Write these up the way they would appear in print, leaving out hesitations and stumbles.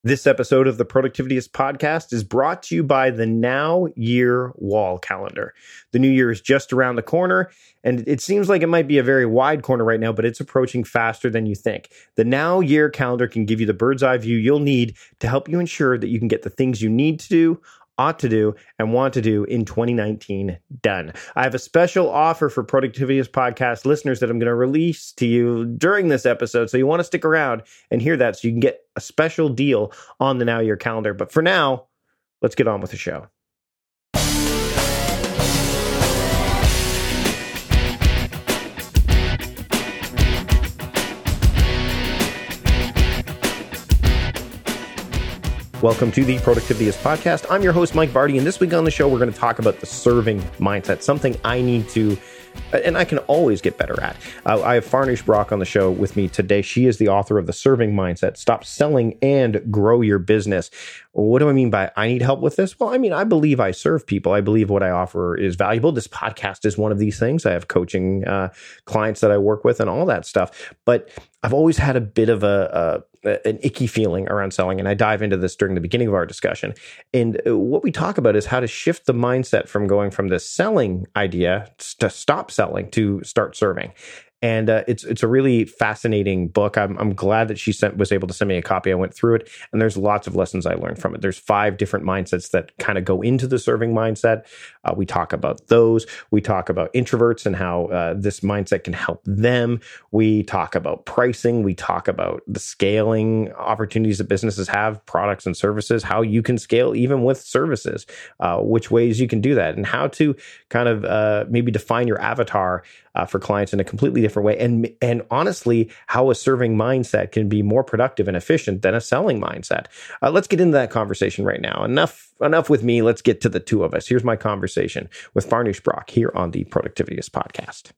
This episode of the Productivityist podcast is brought to you by the Now Year Wall Calendar. The new year is just around the corner, and it seems like it might be a very wide corner right now, but it's approaching faster than you think. The Now Year Calendar can give you the bird's eye view you'll need to help you ensure that you can get the things you need to do, ought to do, and want to do in 2019 done. I have a special offer for Productivityist podcast listeners that I'm going to release to you during this episode. So you want to stick around and hear that so you can get a special deal on the Now Year calendar. But for now, let's get on with the show. Welcome to the Productivityist podcast. I'm your host, Mike Vardy, and this week on the show, we're going to talk about the serving mindset, something I need to, and I can always get better at. I have Farnoosh Brock on the show with me today. She is the author of The Serving Mindset, Stop Selling and Grow Your Business. What do I mean by I need help with this? Well, I mean, I believe I serve people. I believe what I offer is valuable. This podcast is one of these things. I have coaching clients that I work with and all that stuff. But I've always had a bit of an icky feeling around selling. And I dive into this during the beginning of our discussion. And what we talk about is how to shift the mindset from going from the selling idea to stop selling to start serving. And it's a really fascinating book. I'm glad that she was able to send me a copy. I went through it, and there's lots of lessons I learned from it. There's 5 different mindsets that kind of go into the serving mindset. We talk about those. We talk about introverts and how this mindset can help them. We talk about pricing. We talk about the scaling opportunities that businesses have, products and services, how you can scale even with services, which ways you can do that, and how to kind of maybe define your avatar for clients in a completely different way. And honestly, how a serving mindset can be more productive and efficient than a selling mindset. Let's get into that conversation right now. Enough with me. Let's get to the two of us. Here's my conversation with Farnoosh Brock here on the Productivityist podcast.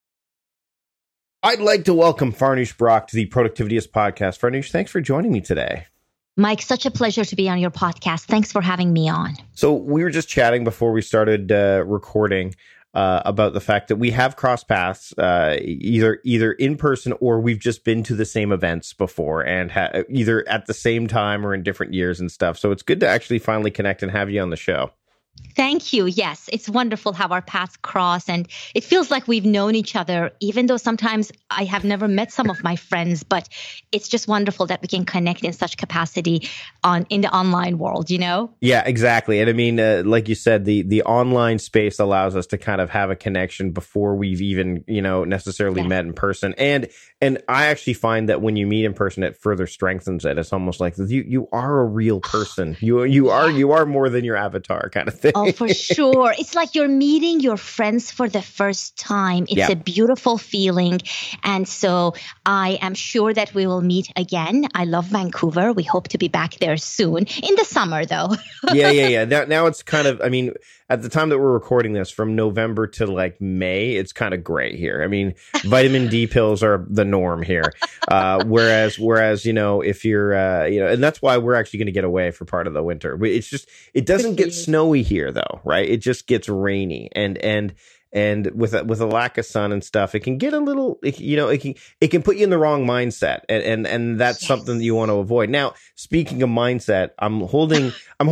I'd like to welcome Farnoosh Brock to the Productivityist podcast. Farnoosh, thanks for joining me today. Mike, such a pleasure to be on your podcast. Thanks for having me on. So we were just chatting before we started recording about the fact that we have crossed paths either in person or we've just been to the same events before and either at the same time or in different years and stuff. So it's good to actually finally connect and have you on the show. Thank you. Yes, it's wonderful how our paths cross, and it feels like we've known each other, even though sometimes I have never met some of my friends, but it's just wonderful that we can connect in such capacity in the online world, you know? Yeah, exactly. And I mean, like you said, the online space allows us to kind of have a connection before we've even, necessarily met in person. And I actually find that when you meet in person, it further strengthens it. It's almost like you are a real person. You are more than your avatar kind of thing. Oh, for sure. It's like you're meeting your friends for the first time. It's a beautiful feeling. And so I am sure that we will meet again. I love Vancouver. We hope to be back there soon. In the summer, though. Yeah. Now it's kind of, I mean, at the time that we're recording this, from November to like May, it's kind of gray here. I mean, vitamin D pills are the norm here. Whereas, if you're, and that's why we're actually going to get away for part of the winter. It's just, it doesn't get snowy here though, right? It just gets rainy and with a lack of sun and stuff, it can get a little, it can put you in the wrong mindset, and that's something that you want to avoid. Now, speaking of mindset, I'm holding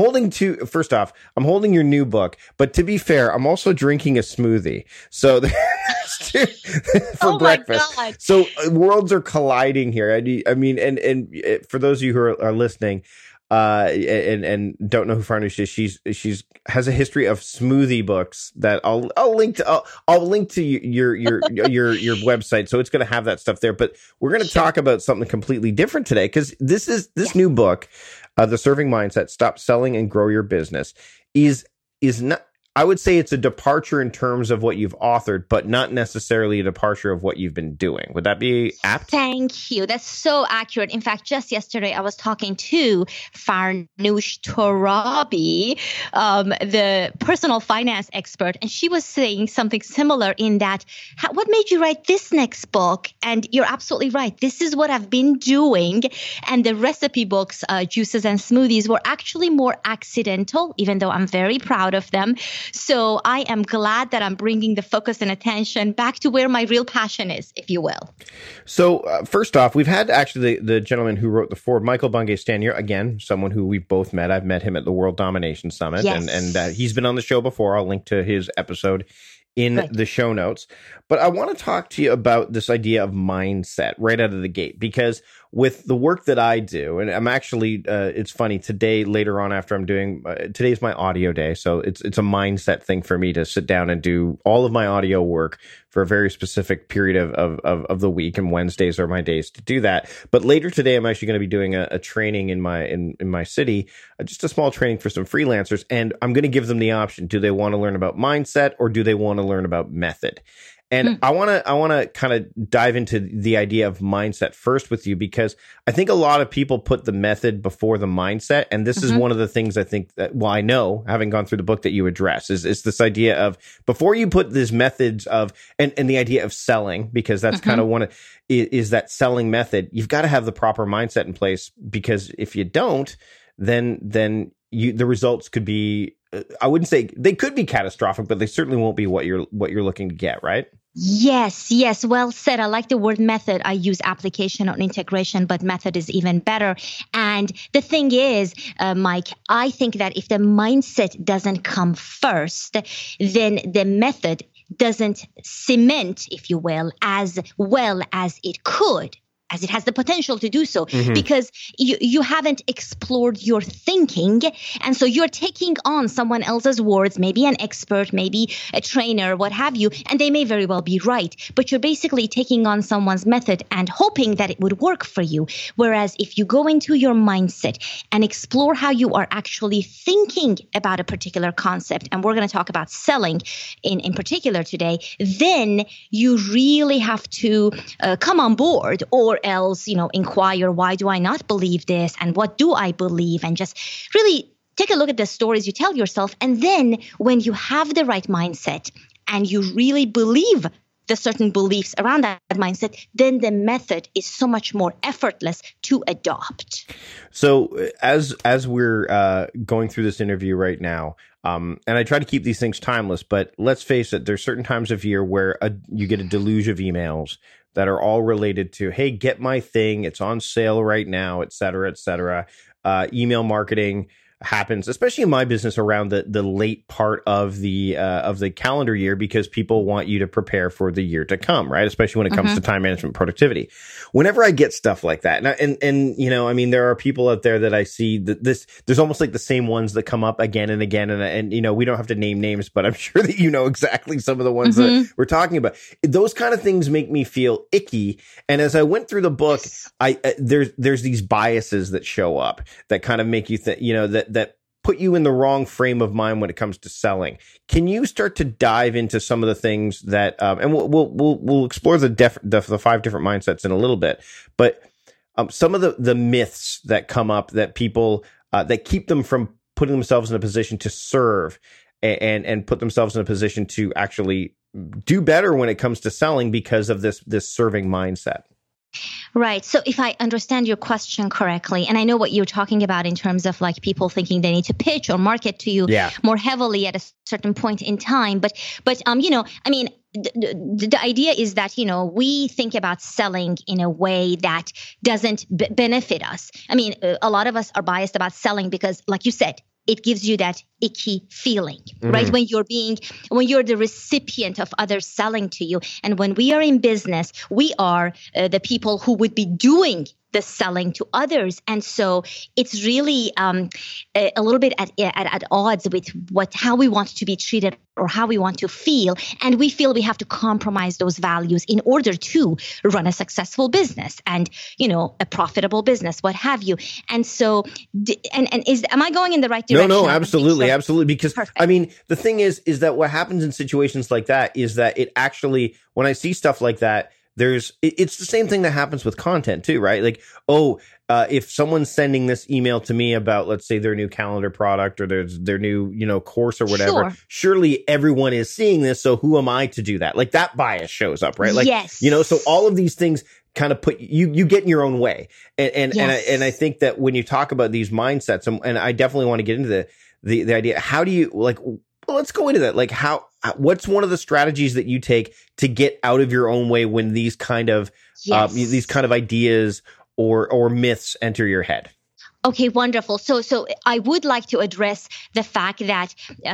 your new book, but to be fair, I'm also drinking a smoothie. So for breakfast. My God. So worlds are colliding here. I mean, and for those of you who are listening, and don't know who Farnoosh is, she's has a history of smoothie books that I'll link to your website, so it's going to have that stuff there. But we're going to talk about something completely different today, because this new book, The Serving Mindset, Stop Selling and Grow Your Business, is not. I would say it's a departure in terms of what you've authored, but not necessarily a departure of what you've been doing. Would that be apt? Thank you. That's so accurate. In fact, just yesterday, I was talking to Farnoosh Torabi, the personal finance expert, and she was saying something similar in that, what made you write this next book? And you're absolutely right. This is what I've been doing. And the recipe books, Juices and Smoothies, were actually more accidental, even though I'm very proud of them. So I am glad that I'm bringing the focus and attention back to where my real passion is, if you will. So first off, we've had actually the gentleman who wrote the foreword, Michael Bungay Stanier, again, someone who we've both met. I've met him at the World Domination Summit, yes. and he's been on the show before. I'll link to his episode in the show notes. But I want to talk to you about this idea of mindset right out of the gate, because with the work that I do, and I'm actually, it's funny, today, later on after I'm doing, today's my audio day. So it's a mindset thing for me to sit down and do all of my audio work for a very specific period of the week. And Wednesdays are my days to do that. But later today, I'm actually going to be doing a training in my city, just a small training for some freelancers. And I'm going to give them the option. Do they want to learn about mindset, or do they want to learn about method? And I want to kind of dive into the idea of mindset first with you, because I think a lot of people put the method before the mindset. And this is one of the things I think that, well, I know, having gone through the book, that you address is this idea of, before you put these methods of, and the idea of selling, because that's kind of one of, is that selling method, you've got to have the proper mindset in place, because if you don't, then the results could be, I wouldn't say they could be catastrophic, but they certainly won't be what you're looking to get, right? Yes. Well said. I like the word method. I use application or integration, but method is even better. And the thing is, Mike, I think that if the mindset doesn't come first, then the method doesn't cement, if you will, as well as it could, as it has the potential to do so, because you haven't explored your thinking. And so you're taking on someone else's words, maybe an expert, maybe a trainer, what have you, and they may very well be right. But you're basically taking on someone's method and hoping that it would work for you. Whereas if you go into your mindset and explore how you are actually thinking about a particular concept, and we're going to talk about selling in particular today, then you really have to come on board, or else, inquire, why do I not believe this? And what do I believe? And just really take a look at the stories you tell yourself. And then when you have the right mindset and you really believe the certain beliefs around that mindset, then the method is so much more effortless to adopt. So as we're going through this interview right now, and I try to keep these things timeless, but let's face it, there's certain times of year where you get a deluge of emails that are all related to, hey, get my thing, it's on sale right now, et cetera, et cetera. Email marketing happens, especially in my business, around the late part of the calendar year, because people want you to prepare for the year to come, right? Especially when it comes to time management, productivity. Whenever I get stuff like that, and there are people out there that I see that there's almost like the same ones that come up again and again, and we don't have to name names, but I'm sure that you know exactly some of the ones that we're talking about. Those kind of things make me feel icky. And as I went through the book, there's these biases that show up that kind of make you think, that put you in the wrong frame of mind when it comes to selling. Can you start to dive into some of the things that, and we'll explore the 5 different mindsets in a little bit, but some of the myths that come up that people that keep them from putting themselves in a position to serve and put themselves in a position to actually do better when it comes to selling because of this serving mindset. Right. So if I understand your question correctly, and I know what you're talking about in terms of like people thinking they need to pitch or market to you more heavily at a certain point in time. But the idea is that, we think about selling in a way that doesn't benefit us. I mean, a lot of us are biased about selling because, like you said, it gives you that icky feeling, right? When you're the recipient of others selling to you. And when we are in business, we are the people who would be doing the selling to others. And so it's really a little bit at odds with how we want to be treated or how we want to feel. And we feel we have to compromise those values in order to run a successful business and, a profitable business, what have you. And so, am I going in the right direction? No, absolutely. Absolutely. Because Perfect. I mean, the thing is that what happens in situations like that is that it actually, when I see stuff like that, it's the same thing that happens with content too, right? Like, if someone's sending this email to me about, let's say, their new calendar product or their new, course or whatever, surely everyone is seeing this. So who am I to do that? Like that bias shows up, right? Like, yes. So all of these things kind of put you get in your own way. And I think that when you talk about these mindsets, and I definitely want to get into the idea, how do you Well, let's go into that. Like what's one of the strategies that you take to get out of your own way when these kind of ideas or myths enter your head? Okay, wonderful. So I would like to address the fact that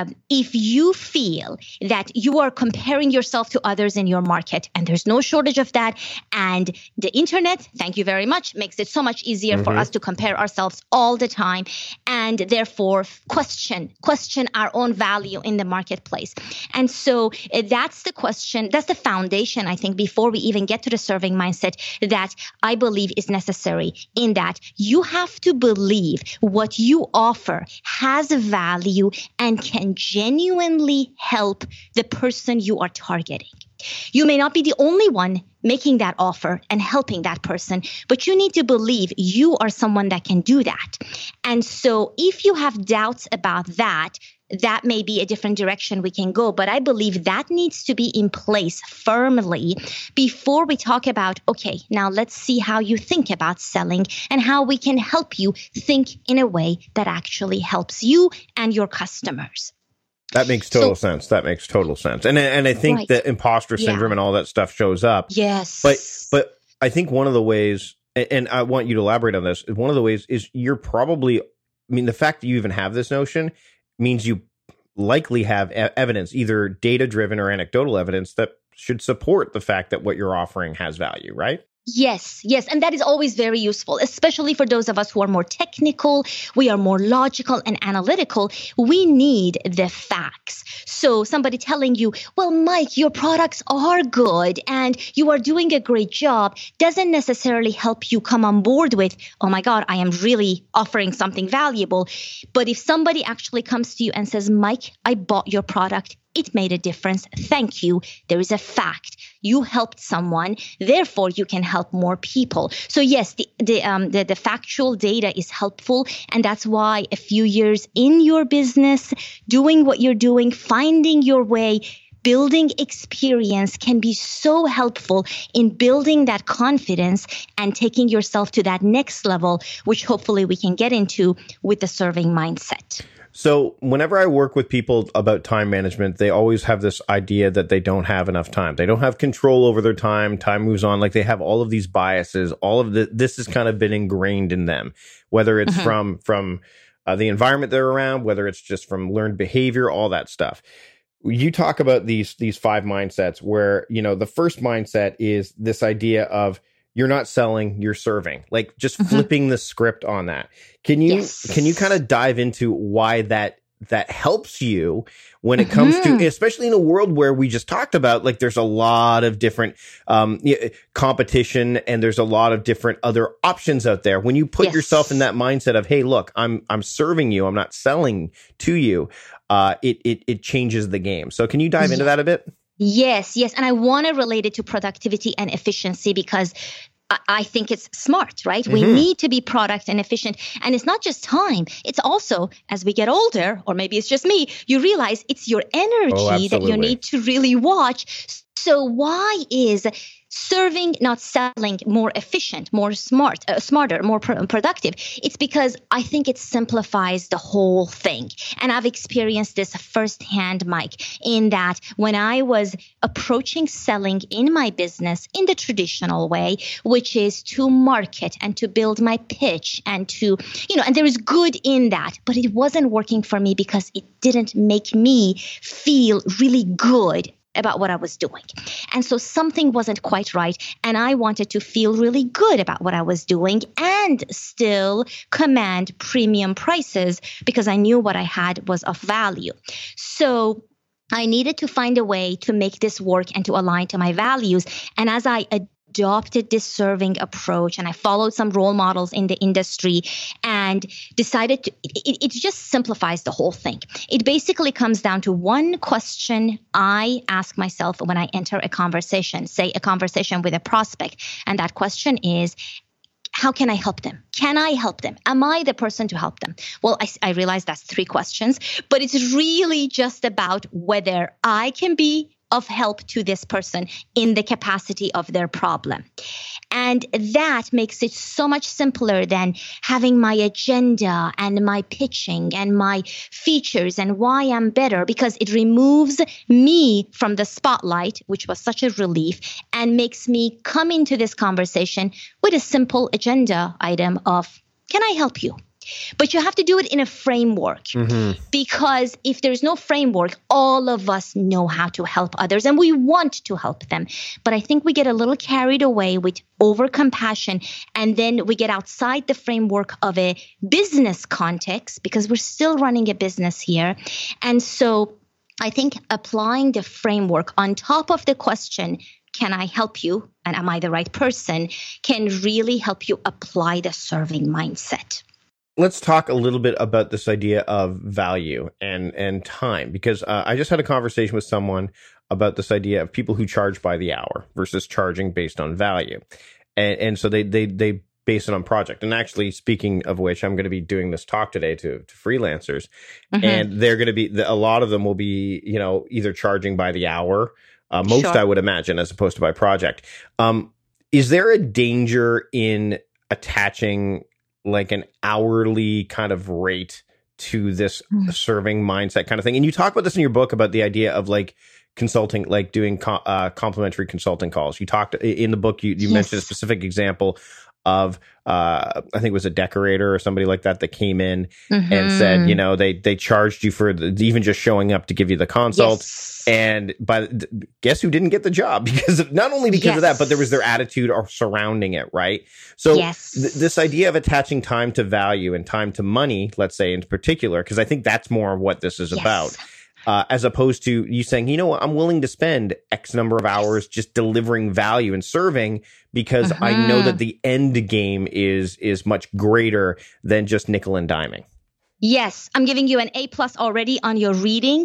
if you feel that you are comparing yourself to others in your market, and there's no shortage of that, and the internet, thank you very much, makes it so much easier for us to compare ourselves all the time, and therefore question our own value in the marketplace. And so that's the question, that's the foundation, I think, before we even get to the serving mindset, that I believe is necessary, in that you have to believe what you offer has value and can genuinely help the person you are targeting. You may not be the only one making that offer and helping that person, but you need to believe you are someone that can do that. And so if you have doubts about that, that may be a different direction we can go. But I believe that needs to be in place firmly before we talk about, okay, now let's see how you think about selling and how we can help you think in a way that actually helps you and your customers. That makes total sense. That makes total sense. And I think that imposter syndrome and all that stuff shows up. Yes. But I think one of the ways, and I want you to elaborate on this, one of the ways is you're probably, the fact that you even have this notion means you likely have evidence, either data-driven or anecdotal evidence, that should support the fact that what you're offering has value, right? Yes. And that is always very useful, especially for those of us who are more technical, we are more logical and analytical. We need the facts. So somebody telling you, well, Mike, your products are good and you are doing a great job, doesn't necessarily help you come on board with, oh my God, I am really offering something valuable. But if somebody actually comes to you and says, Mike, I bought your product, it made a difference. Thank you. There is a fact. You helped someone, therefore you can help more people. So yes, the factual data is helpful, and that's why a few years in your business, doing what you're doing, finding your way, building experience can be so helpful in building that confidence and taking yourself to that next level, which hopefully we can get into with the serving mindset. So whenever I work with people about time management, they always have this idea that they don't have enough time. They don't have control over their time. Time moves on. Like they have all of these biases. All of this has kind of been ingrained in them, whether it's from the environment they're around, whether it's just from learned behavior, all that stuff. You talk about these 5 mindsets where, the first mindset is this idea of you're not selling, you're serving, like just flipping the script on that. Can you kind of dive into why that helps you when it comes to, especially in a world where we just talked about, like there's a lot of different competition and there's a lot of different other options out there. When you put yourself in that mindset of, hey, look, I'm serving you, I'm not selling to you, it changes the game. So can you dive into that a bit? Yes. And I want to relate it to productivity and efficiency because I think it's smart, right? We need to be product and efficient. And it's not just time. It's also, as we get older, or maybe it's just me, you realize it's your energy that you need to really watch. So why is serving, not selling, more efficient, more smarter, more productive? It's because I think it simplifies the whole thing. And I've experienced this firsthand, Mike, in that when I was approaching selling in my business in the traditional way, which is to market and to build my pitch and to, and there is good in that, but it wasn't working for me because it didn't make me feel really good about what I was doing. And so something wasn't quite right. And I wanted to feel really good about what I was doing and still command premium prices because I knew what I had was of value. So I needed to find a way to make this work and to align to my values. And as I adopted this serving approach and I followed some role models in the industry and decided to, it just simplifies the whole thing. It basically comes down to one question I ask myself when I enter a conversation, say a conversation with a prospect. And that question is, how can I help them? Can I help them? Am I the person to help them? Well, I realize that's 3 questions, but it's really just about whether I can be of help to this person in the capacity of their problem. And that makes it so much simpler than having my agenda and my pitching and my features and why I'm better, because it removes me from the spotlight, which was such a relief, and makes me come into this conversation with a simple agenda item of, can I help you? But you have to do it in a framework, because if there's no framework, all of us know how to help others and we want to help them. But I think we get a little carried away with over-compassion, and then we get outside the framework of a business context, because we're still running a business here. And so I think applying the framework on top of the question, can I help you and am I the right person, can really help you apply the serving mindset. Let's talk a little bit about this idea of value and time, because I just had a conversation with someone about this idea of people who charge by the hour versus charging based on value. And so they base it on project. And actually, speaking of which, I'm going to be doing this talk today to freelancers, and they're going to be, a lot of them will be, either charging by the hour, most I would imagine, as opposed to by project. Is there a danger in attaching like an hourly kind of rate to this serving mindset kind of thing? And you talk about this in your book about the idea of like consulting, like doing complimentary consulting calls. You talked in the book, you mentioned a specific example of, I think it was a decorator or somebody like that came in and said, they charged you for even just showing up to give you the consult. Yes. And guess who didn't get the job? Because not only because of that, but there was their attitude surrounding it, right? So this idea of attaching time to value and time to money, let's say in particular, because I think that's more of what this is about. As opposed to you saying, you know what, I'm willing to spend X number of hours just delivering value and serving, because I know that the end game is much greater than just nickel and diming. Yes, I'm giving you an A+ already on your reading.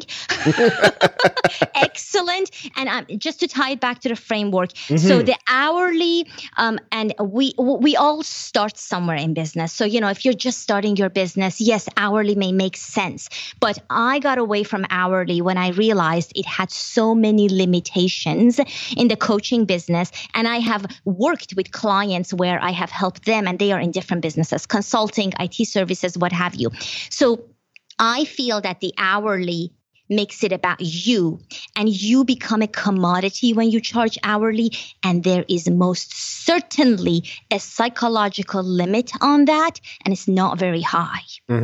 Excellent. And just to tie it back to the framework, so the hourly, and we all start somewhere in business. So, if you're just starting your business, yes, hourly may make sense. But I got away from hourly when I realized it had so many limitations in the coaching business. And I have worked with clients where I have helped them, and they are in different businesses, consulting, IT services, what have you. So I feel that the hourly makes it about you, and you become a commodity when you charge hourly. And there is most certainly a psychological limit on that, and it's not very high.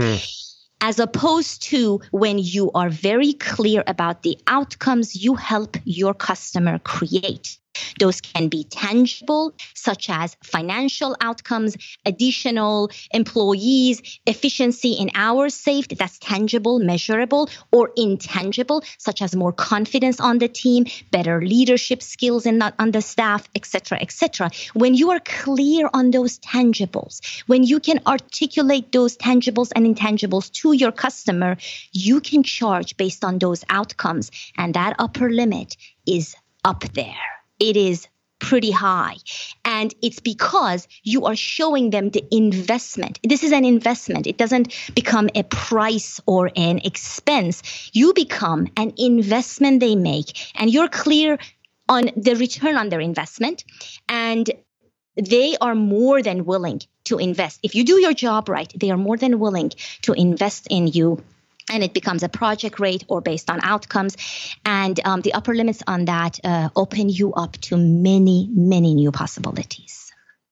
As opposed to when you are very clear about the outcomes you help your customer create. Those can be tangible, such as financial outcomes, additional employees, efficiency in hours saved, that's tangible, measurable, or intangible, such as more confidence on the team, better leadership skills on the staff, etc., etc. When you are clear on those tangibles, when you can articulate those tangibles and intangibles to your customer, you can charge based on those outcomes, and that upper limit is up there. It is pretty high. And it's because you are showing them the investment. This is an investment. It doesn't become a price or an expense. You become an investment they make, and you're clear on the return on their investment, and they are more than willing to invest. If you do your job right, they are more than willing to invest in you. And it becomes a project rate or based on outcomes. And the upper limits on that open you up to many, many new possibilities.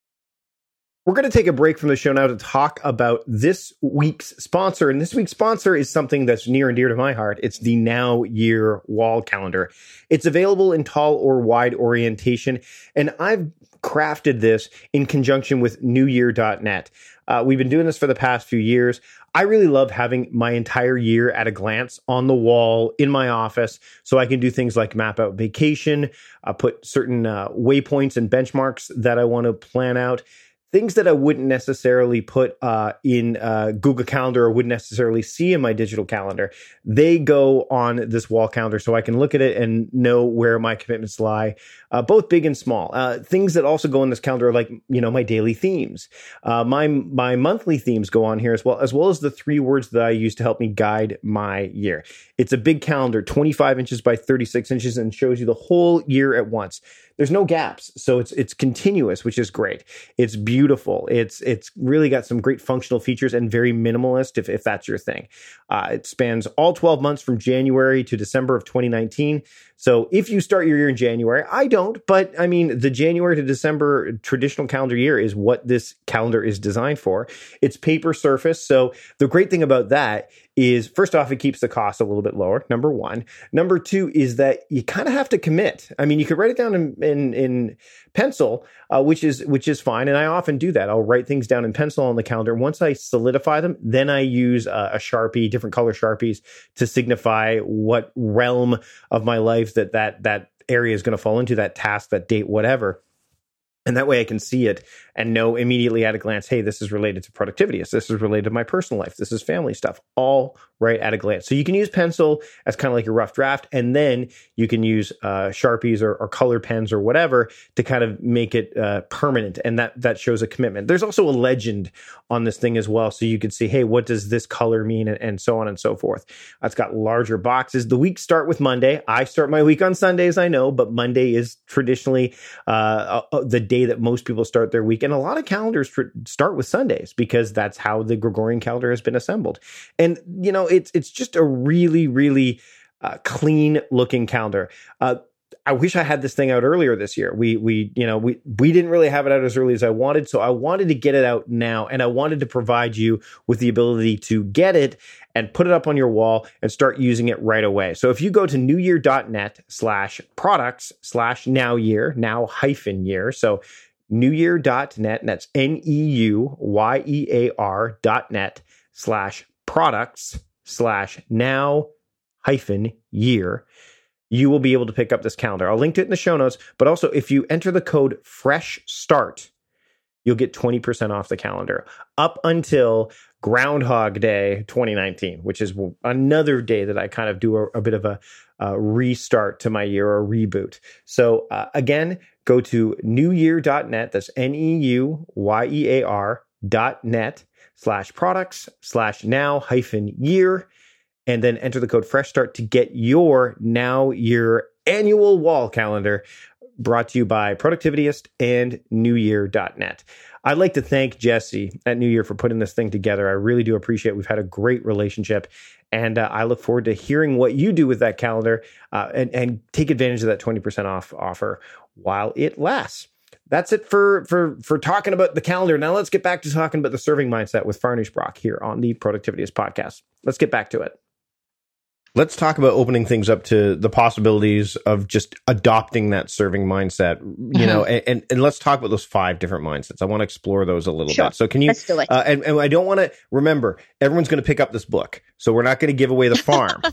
We're going to take a break from the show now to talk about this week's sponsor. And this week's sponsor is something that's near and dear to my heart. It's the Now Year wall calendar. It's available in tall or wide orientation. And I've crafted this in conjunction with newyear.net. We've been doing this for the past few years. I really love having my entire year at a glance on the wall in my office, so I can do things like map out vacation, put certain waypoints and benchmarks that I want to plan out, things that I wouldn't necessarily put in Google Calendar or wouldn't necessarily see in my digital calendar, they go on this wall calendar so I can look at it and know where my commitments lie, both big and small. Things that also go on this calendar are like, my daily themes. My monthly themes go on here as well as the 3 words that I use to help me guide my year. It's a big calendar, 25 inches by 36 inches, and shows you the whole year at once. There's no gaps, so it's continuous, which is great. It's beautiful. It's really got some great functional features and very minimalist if that's your thing. It spans all 12 months from January to December of 2019. So if you start your year in January, I don't, but I mean, the January to December traditional calendar year is what this calendar is designed for. It's paper surface. So the great thing about that is, first off, it keeps the cost a little bit lower, number one. Number two is that you kind of have to commit. I mean, you could write it down in pencil, which is fine. And I often do that. I'll write things down in pencil on the calendar. Once I solidify them, then I use a Sharpie, different color Sharpies, to signify what realm of my life that area is going to fall into, that task, that date, whatever. And that way I can see it and know immediately at a glance, hey, this is related to productivity. This is related to my personal life. This is family stuff, all right at a glance. So you can use pencil as kind of like your rough draft, and then you can use Sharpies or color pens or whatever to kind of make it permanent. And that shows a commitment. There's also a legend on this thing as well. So you could see, hey, what does this color mean? And so on and so forth. It's got larger boxes. The weeks start with Monday. I start my week on Sundays, I know, but Monday is traditionally the day that most people start their week. And a lot of calendars start with Sundays because that's how the Gregorian calendar has been assembled. And, it's just a really, really clean looking calendar. I wish I had this thing out earlier this year. We didn't really have it out as early as I wanted. So I wanted to get it out now, and I wanted to provide you with the ability to get it and put it up on your wall and start using it right away. So if you go to newyear.net/products/now-year, now-year. So newyear.net, and that's NEUYER.net/products/now-year. You will be able to pick up this calendar. I'll link to it in the show notes, but also if you enter the code FRESHSTART, you'll get 20% off the calendar up until Groundhog Day 2019, which is another day that I kind of do a bit of a restart to my year, or a reboot. So again, go to newyear.net, that's NEUYER.net/products/now-year. And then enter the code FRESHSTART to get your now-year annual wall calendar, brought to you by Productivityist and newyear.net. I'd like to thank Jesse at New Year for putting this thing together. I really do appreciate it. We've had a great relationship, and I look forward to hearing what you do with that calendar and take advantage of that 20% off offer while it lasts. That's it for talking about the calendar. Now let's get back to talking about the serving mindset with Farnoosh Brock here on the Productivityist podcast. Let's get back to it. Let's talk about opening things up to the possibilities of just adopting that serving mindset, and let's talk about those 5 different mindsets. I want to explore those a little bit. So can you, let's do it. And I don't want to, remember, everyone's going to pick up this book. So we're not going to give away the farm.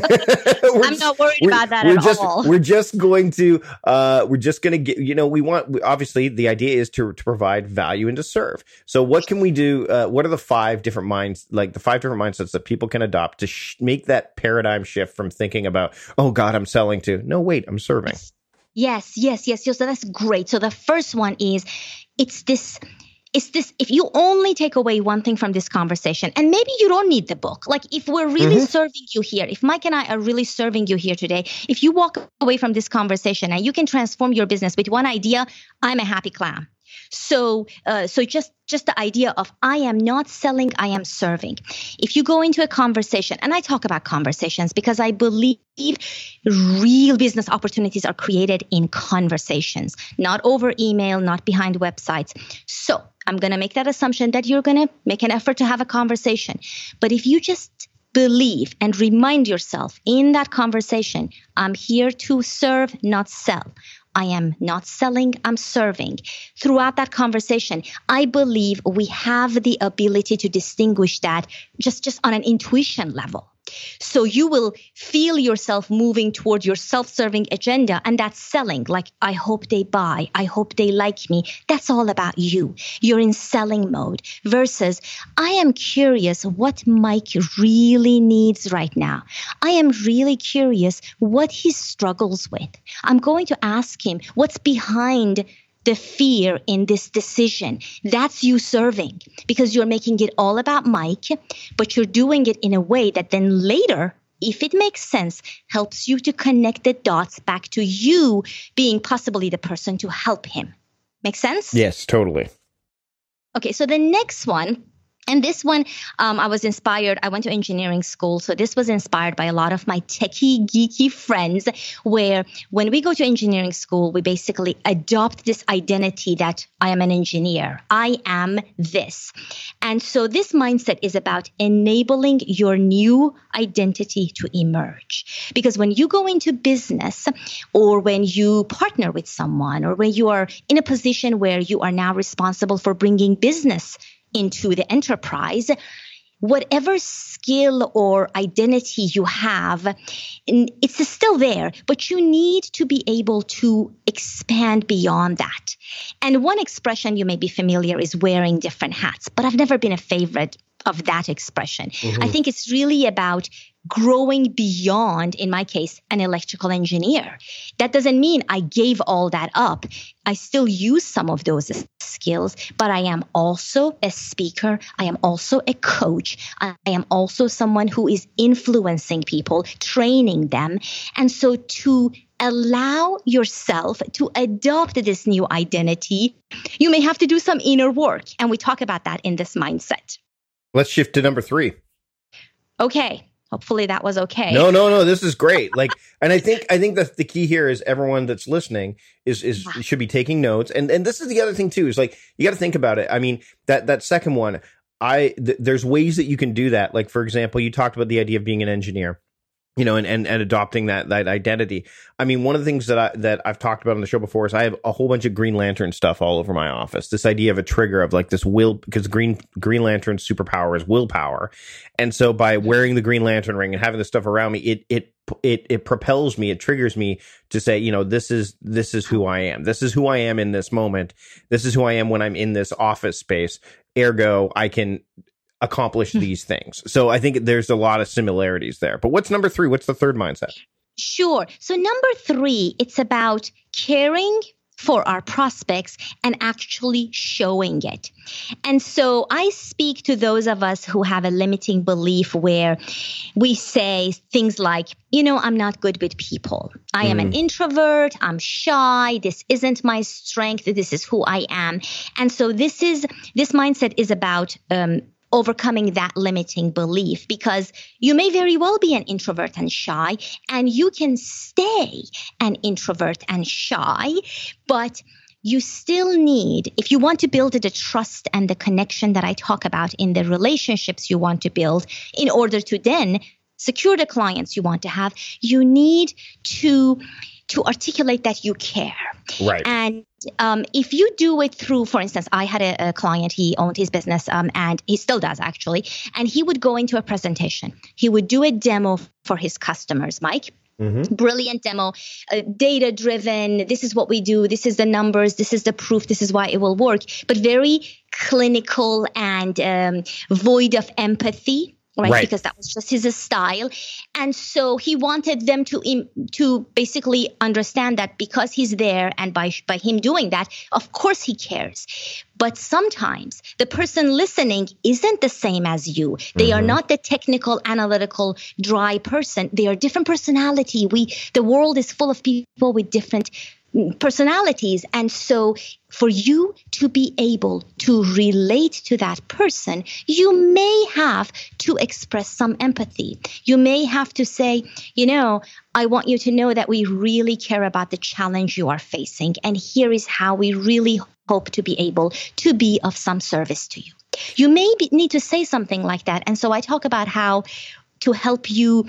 I'm not worried about that at all. We're just going to get, obviously the idea is to provide value and to serve. So what can we do? What are the 5 different mindsets that people can adopt to make that paradigm shift from thinking about, oh God, I'm selling, to, no, wait, I'm serving? Yes. So that's great. So the first one is, it's this, if you only take away one thing from this conversation, and maybe you don't need the book, like if we're really serving you here, if Mike and I are really serving you here today, if you walk away from this conversation and you can transform your business with one idea, I'm a happy clam. So just the idea of, I am not selling, I am serving. If you go into a conversation, and I talk about conversations because I believe real business opportunities are created in conversations, not over email, not behind websites. So I'm going to make that assumption that you're going to make an effort to have a conversation. But if you just believe and remind yourself in that conversation, I'm here to serve, not sell. I am not selling, I'm serving. Throughout that conversation, I believe we have the ability to distinguish that just on an intuition level. So you will feel yourself moving toward your self-serving agenda, and that's selling. Like, I hope they buy. I hope they like me. That's all about you. You're in selling mode versus I am curious what Mike really needs right now. I am really curious what he struggles with. I'm going to ask him what's behind the fear in this decision. That's you serving, because you're making it all about Mike, but you're doing it in a way that then later, if it makes sense, helps you to connect the dots back to you being possibly the person to help him. Make sense? Yes, totally. Okay, so the next one. And this one, I was inspired. I went to engineering school. So this was inspired by a lot of my techie, geeky friends, where when we go to engineering school, we basically adopt this identity that I am an engineer. I am this. And so this mindset is about enabling your new identity to emerge. Because when you go into business, or when you partner with someone, or when you are in a position where you are now responsible for bringing business into the enterprise, whatever skill or identity you have, it's still there, but you need to be able to expand beyond that. And one expression you may be familiar is wearing different hats, but I've never been a favorite of that expression. I think it's really about growing beyond, in my case, an electrical engineer. That doesn't mean I gave all that up. I still use some of those skills, but I am also a speaker. I am also a coach. I am also someone who is influencing people, training them. And so to allow yourself to adopt this new identity, you may have to do some inner work. And we talk about that in this mindset. Let's shift to number 3. Okay. Hopefully that was okay. No. This is great. Like, and I think that the key here is everyone that's listening is should be taking notes. And this is the other thing too, is like, you got to think about it. I mean, that second one, there's ways that you can do that. Like, for example, you talked about the idea of being an engineer, you know, and adopting that identity. I mean, one of the things that I've talked about on the show before is I have a whole bunch of Green Lantern stuff all over my office. This idea of a trigger of like this will, because Green Lantern's superpower is willpower. And so by wearing the Green Lantern ring and having this stuff around me, it propels me, it triggers me to say, you know, this is who I am. This is who I am in this moment. This is who I am when I'm in this office space. Ergo, I can accomplish these things. So I think there's a lot of similarities there. But what's number 3? What's the third mindset? Sure. So number 3, it's about caring for our prospects and actually showing it. And so I speak to those of us who have a limiting belief where we say things like, you know, I'm not good with people. I am an introvert. I'm shy. This isn't my strength. This is who I am. And so this mindset is about overcoming that limiting belief, because you may very well be an introvert and shy, and you can stay an introvert and shy, but you still need, if you want to build the trust and the connection that I talk about in the relationships you want to build, in order to then secure the clients you want to have, you need to articulate that you care. Right. And if you do it through, for instance, I had a client, he owned his business, and he still does actually, and he would go into a presentation. He would do a demo for his customers, Mike. Brilliant demo, data driven. This is what we do. This is the numbers. This is the proof. This is why it will work, but very clinical and void of empathy. Right? Because that was just his style. And so he wanted them to basically understand that because he's there, and by him doing that, of course he cares. But sometimes the person listening isn't the same as you. They are not the technical, analytical, dry person. They are different personality. The world is full of people with different personalities. And so for you to be able to relate to that person, you may have to express some empathy. You may have to say, you know, I want you to know that we really care about the challenge you are facing. And here is how we really hope to be able to be of some service to you. You may need to say something like that. And so I talk about how to help you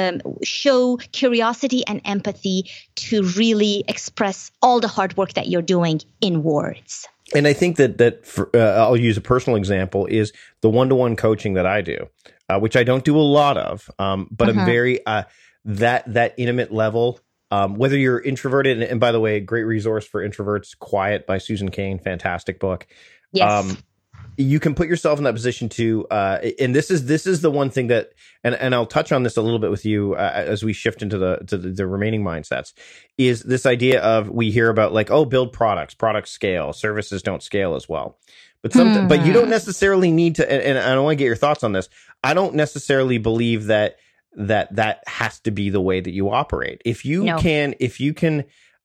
show curiosity and empathy to really express all the hard work that you're doing in words. And I think that for, I'll use a personal example is the one-to-one coaching that I do, which I don't do a lot of, but I'm very that intimate level. Whether you're introverted, and by the way, great resource for introverts, Quiet by Susan Cain, fantastic book. Yes. You can put yourself in that position to, and this is the one thing that, and I'll touch on this a little bit with you as we shift into the remaining mindsets, is this idea of, we hear about like, oh, build products scale, services don't scale as well. But but you don't necessarily need to, and I don't want to get your thoughts on this. I don't necessarily believe that has to be the way that you operate. If you can,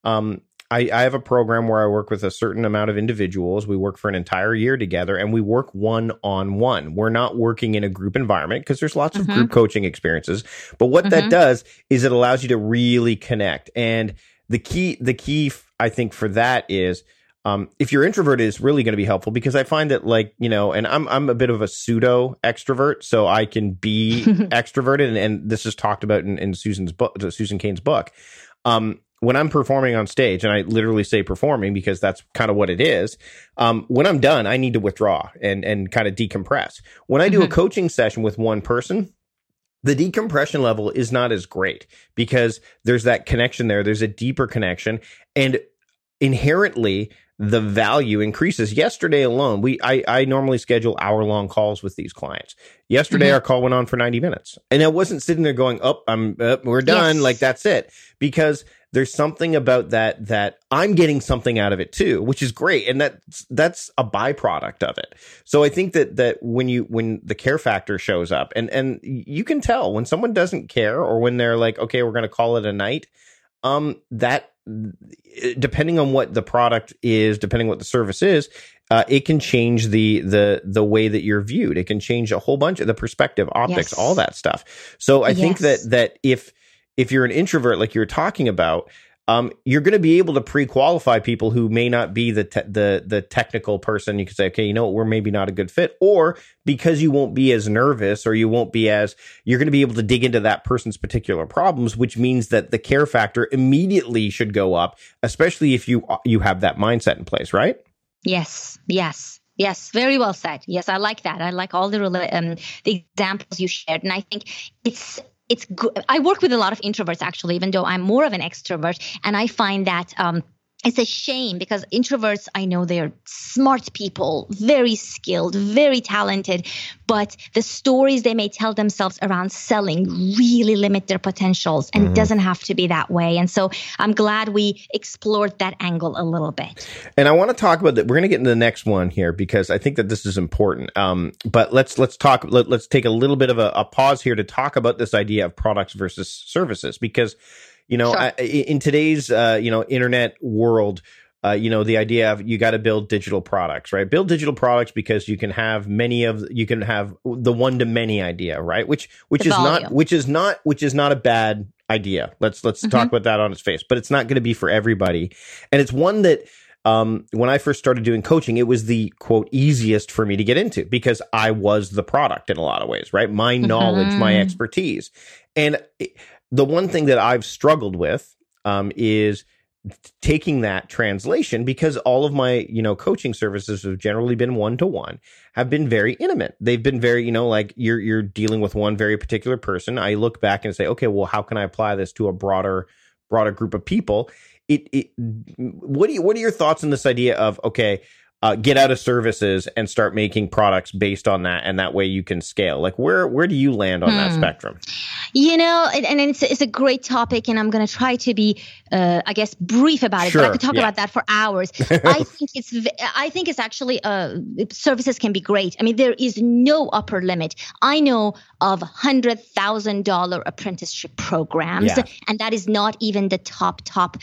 I have a program where I work with a certain amount of individuals. We work for an entire year together, and we work one-on-one. We're not working in a group environment because there's lots of group coaching experiences. But what that does is it allows you to really connect. And the key, I think, for that is, if you're introverted, is really going to be helpful, because I find that, like, and I'm a bit of a pseudo extrovert, so I can be extroverted. And this is talked about in Susan Cain's book. When I'm performing on stage, and I literally say performing because that's kind of what it is, when I'm done, I need to withdraw and kind of decompress. When I do a coaching session with one person, the decompression level is not as great because there's that connection there. There's a deeper connection, and inherently the value increases. Yesterday alone, I normally schedule hour-long calls with these clients. Yesterday, our call went on for 90 minutes, and I wasn't sitting there going, we're done. Like, that's it. Because there's something about that I'm getting something out of it too, which is great. And that's a byproduct of it. So I think that when the care factor shows up, and you can tell when someone doesn't care, or when they're like, okay, we're going to call it a night, that, depending on what the product is, depending on what the service is, it can change the way that you're viewed. It can change a whole bunch of the perspective, optics, all that stuff. So I think that if you're an introvert, like you're talking about, you're going to be able to pre-qualify people who may not be the technical person. You can say, okay, we're maybe not a good fit, or because you won't be as nervous, or you're going to be able to dig into that person's particular problems, which means that the care factor immediately should go up, especially if you have that mindset in place, right? Yes. Very well said. Yes, I like that. I like all the examples you shared, and I think it's good. I work with a lot of introverts, actually, even though I'm more of an extrovert. And I find that it's a shame, because introverts, I know they're smart people, very skilled, very talented, but the stories they may tell themselves around selling really limit their potentials, and it doesn't have to be that way. And so I'm glad we explored that angle a little bit. And I want to talk about that. We're going to get into the next one here, because I think that this is important. But let's take a little bit of a pause here to talk about this idea of products versus services, because sure. In today's, internet world, the idea of you got to build digital products, right? Build digital products because you can have the one-to-many idea, right? Which is not a bad idea. Let's talk about that on its face, but it's not going to be for everybody. And it's one that, when I first started doing coaching, it was the quote easiest for me to get into, because I was the product in a lot of ways, right? My knowledge, my expertise. And the one thing that I've struggled with is taking that translation, because all of my, coaching services have generally been one-to-one, have been very intimate. They've been very, like you're dealing with one very particular person. I look back and say, okay, well, how can I apply this to a broader group of people? What are your thoughts on this idea of, okay, get out of services and start making products based on that, and that way you can scale? Like, where do you land on that spectrum? And it's a great topic, and I'm going to try to be, brief about it. Sure, but I could talk about that for hours. I think it's actually services can be great. I mean, there is no upper limit. I know of $100,000 apprenticeship programs, and that is not even the top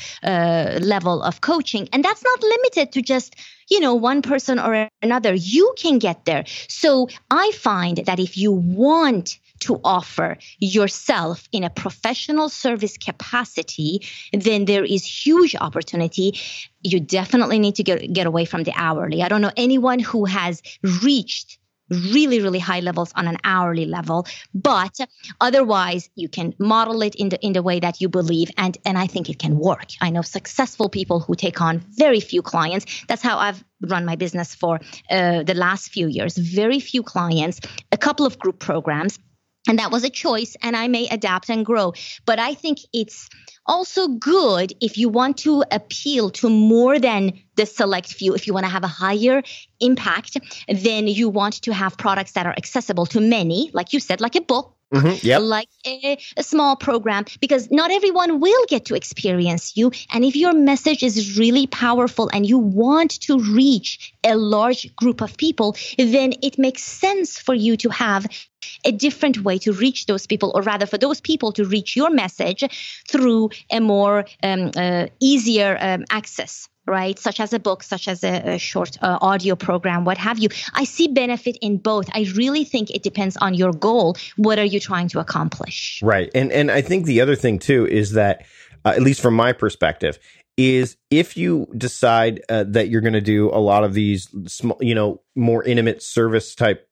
level of coaching, and that's not limited to just one person or another. You can get there. So I find that if you want to offer yourself in a professional service capacity, then there is huge opportunity. You definitely need to get away from the hourly. I don't know anyone who has reached really, really high levels on an hourly level. But otherwise, you can model it in the way that you believe. And I think it can work. I know successful people who take on very few clients. That's how I've run my business for the last few years. Very few clients, a couple of group programs. And that was a choice, and I may adapt and grow. But I think it's also good if you want to appeal to more than the select few. If you want to have a higher impact, then you want to have products that are accessible to many, like you said, like a book. Like a small program, because not everyone will get to experience you. And if your message is really powerful and you want to reach a large group of people, then it makes sense for you to have a different way to reach those people, or rather for those people to reach your message through a more easier access. Right, such as a book, such as a short audio program, what have you. I see benefit in both. I really think it depends on your goal. What are you trying to accomplish? Right. And I think the other thing too is that, at least from my perspective, is if you decide that you're going to do a lot of these small, more intimate service type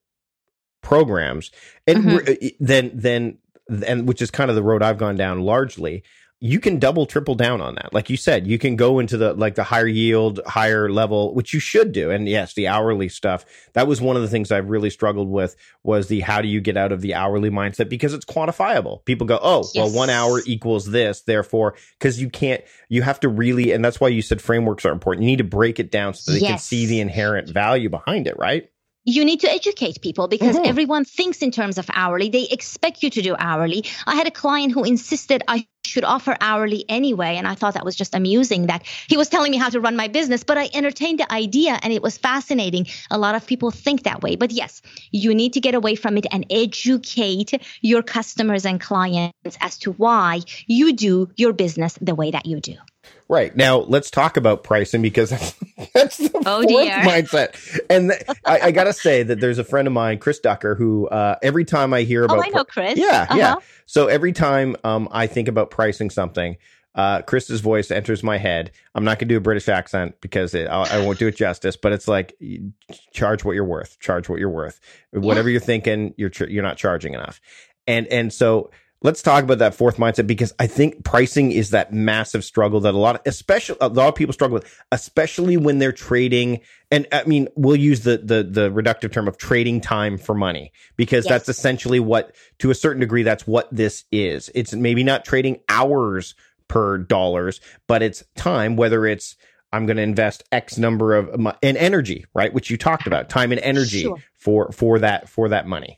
programs, and then which is kind of the road I've gone down largely, you can double, triple down on that. Like you said, you can go into the higher yield, higher level, which you should do. And yes, the hourly stuff, that was one of the things I've really struggled with, was the how do you get out of the hourly mindset, because it's quantifiable. People go, well, 1 hour equals this, therefore, because you have to really, and that's why you said frameworks are important. You need to break it down so they can see the inherent value behind it, right? You need to educate people, because everyone thinks in terms of hourly. They expect you to do hourly. I had a client who insisted I should offer hourly anyway. And I thought that was just amusing that he was telling me how to run my business, but I entertained the idea and it was fascinating. A lot of people think that way. But yes, you need to get away from it and educate your customers and clients as to why you do your business the way that you do. Right. Now, let's talk about pricing, because that's the fourth mindset. And I got to say that there's a friend of mine, Chris Ducker, who every time I hear about... I know Chris. Yeah. So every time I think about pricing something, Chris's voice enters my head. I'm not going to do a British accent because I won't do it justice, but it's like, charge what you're worth. Charge what you're worth. Whatever you're thinking, you're not charging enough. And so... let's talk about that fourth mindset, because I think pricing is that massive struggle that a lot of people struggle with, especially when they're trading. And I mean, we'll use the reductive term of trading time for money, because that's essentially what, to a certain degree, that's what this is. It's maybe not trading hours per dollars, but it's time, whether it's, I'm going to invest X number of in energy, right? Which you talked about, time and energy for that money.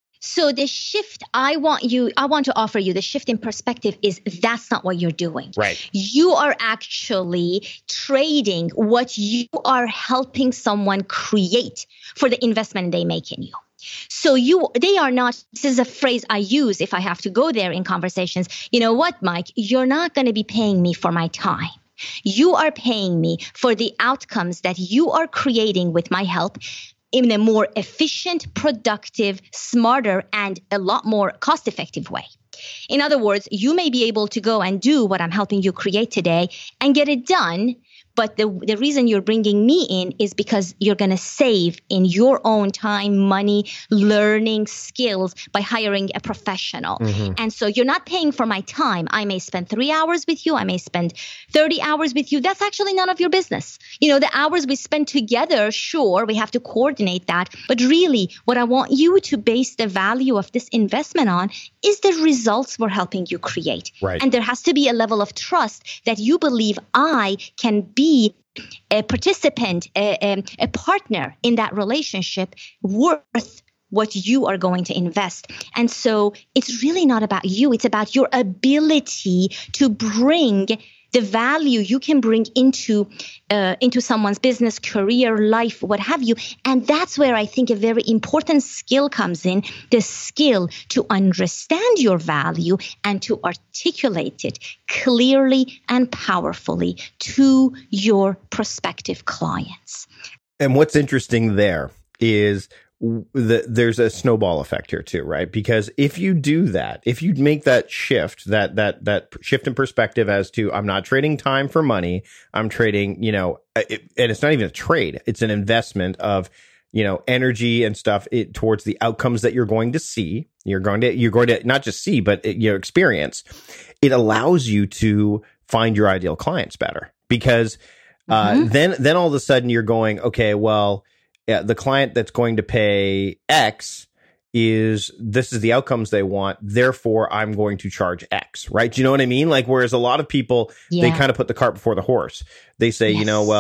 So the shift I want to offer you, the shift in perspective is that's not what you're doing. Right. You are actually trading what you are helping someone create for the investment they make in you. So they are not, this is a phrase I use if I have to go there in conversations. You know what, Mike, you're not going to be paying me for my time. You are paying me for the outcomes that you are creating with my help, in a more efficient, productive, smarter, and a lot more cost-effective way. In other words, you may be able to go and do what I'm helping you create today and get it done. But the reason you're bringing me in is because you're going to save in your own time, money, learning skills by hiring a professional. And so you're not paying for my time. I may spend 3 hours with you. I may spend 30 hours with you. That's actually none of your business. The hours we spend together, sure, we have to coordinate that. But really, what I want you to base the value of this investment on is the results we're helping you create. Right. And there has to be a level of trust that you believe I can be a participant, a partner in that relationship worth what you are going to invest. And so it's really not about you. It's about your ability to bring the value you can bring into someone's business, career, life, what have you. And that's where I think a very important skill comes in, the skill to understand your value and to articulate it clearly and powerfully to your prospective clients. And what's interesting there is there's a snowball effect here too, right? Because if you do that, if you make that shift, that shift in perspective as to, I'm not trading time for money, I'm trading, and it's not even a trade, it's an investment of energy and stuff towards the outcomes that you're going to see. You're going to not just see, but experience. It allows you to find your ideal clients better because then all of a sudden you're going, okay, well, the client that's going to pay X this is the outcomes they want. Therefore, I'm going to charge X, right? Do you know what I mean? Like, whereas a lot of people, they kind of put the cart before the horse. They say,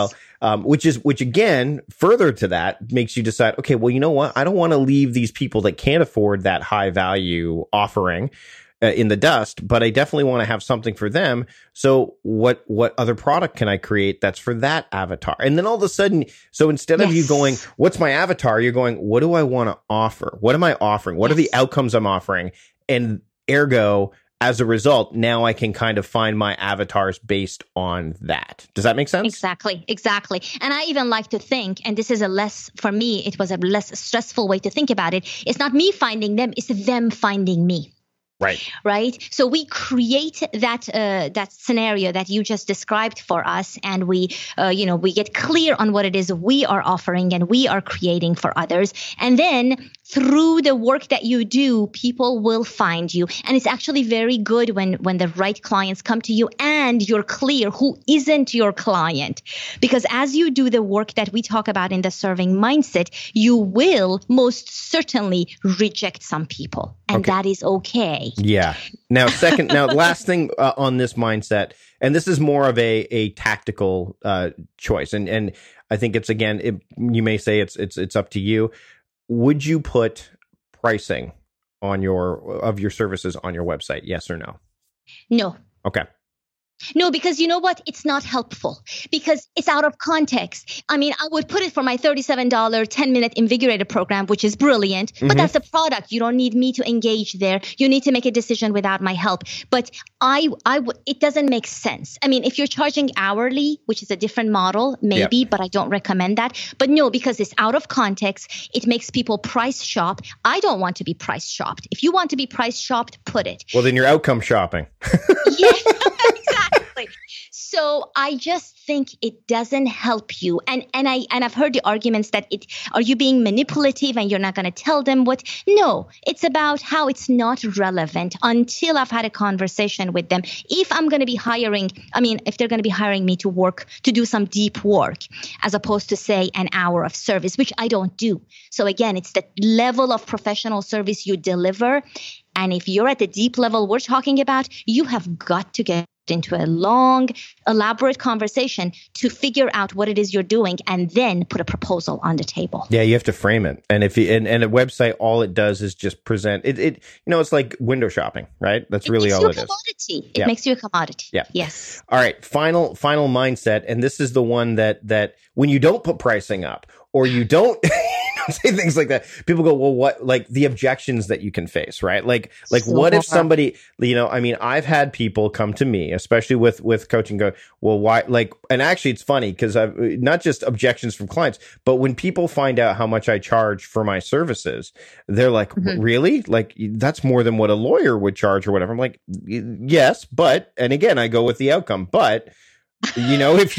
which again, further to that makes you decide, okay, well, you know what? I don't want to leave these people that can't afford that high value offering in the dust, but I definitely want to have something for them. So what other product can I create that's for that avatar? And then all of a sudden, so instead of you going, what's my avatar? You're going, what do I want to offer? What am I offering? What are the outcomes I'm offering? And ergo, as a result, now I can kind of find my avatars based on that. Does that make sense? Exactly. And I even like to think, and this is for me, it was a less stressful way to think about it. It's not me finding them, it's them finding me. Right. So we create that scenario that you just described for us, and we get clear on what it is we are offering and we are creating for others, and then through the work that you do, people will find you. And it's actually very good when the right clients come to you and you're clear who isn't your client, because as you do the work that we talk about in the serving mindset, you will most certainly reject some people, and that is okay. Yeah. Now, last thing on this mindset, and this is more of a tactical choice, and I think it's you may say it's up to you. Would you put pricing on your services on your website? Yes or no? No. Okay. No, because you know what? It's not helpful because it's out of context. I mean, I would put it for my $37 10-minute Invigorator program, which is brilliant, but that's a product. You don't need me to engage there. You need to make a decision without my help. But it doesn't make sense. I mean, if you're charging hourly, which is a different model, maybe, but I don't recommend that. But no, because it's out of context, it makes people price shop. I don't want to be price shopped. If you want to be price shopped, put it. Well, then you're outcome shopping. Yeah, exactly. So I just think it doesn't help you. And I've heard the arguments that are you being manipulative and you're not going to tell them what? No, it's about how it's not relevant until I've had a conversation with them. If I'm going to be if they're going to be hiring me to do some deep work, as opposed to say an hour of service, which I don't do. So again, it's the level of professional service you deliver. And if you're at the deep level we're talking about, you have got to get into a long, elaborate conversation to figure out what it is you're doing and then put a proposal on the table. Yeah, you have to frame it. And if and a website, all it does is just present it. It's like window shopping, right? That's really all it is. It makes you a commodity. Yeah. Yes. All right. Final mindset. And this is the one that when you don't put pricing up or you don't say things like that, people go, well, what, like the objections that you can face, right? Like what if somebody, I've had people come to me, especially with coaching, go, well, why, and actually it's funny because I've not just objections from clients, but when people find out how much I charge for my services, they're like, really? Like that's more than what a lawyer would charge or whatever. I'm like, yes, but, and again, I go with the outcome, but if